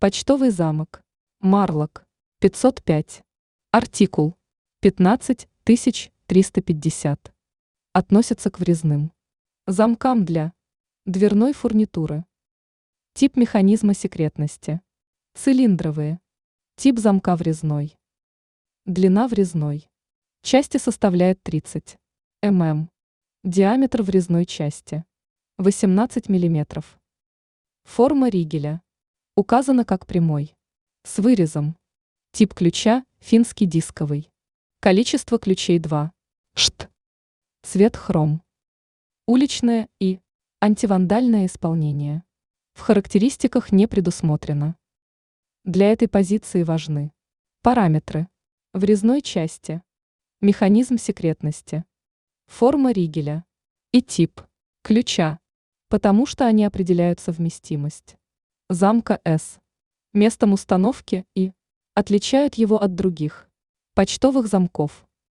Почтовый замок. Марлок. 505. Артикул. 15350. Относится к врезным замкам для дверной фурнитуры. Тип механизма секретности. Цилиндровые. Тип замка врезной. Длина врезной части составляет 30 мм. Диаметр врезной части 18 мм. Форма ригеля указана как прямой, с вырезом. Тип ключа финский дисковый. Количество ключей 2 штт. Цвет хром. Уличное и антивандальное исполнение. В характеристиках не предусмотрено. Для этой позиции важны параметры врезной части, механизм секретности, форма ригеля и тип ключа, потому что они определяют совместимость замка S, местом установки и отличают его от других почтовых замков.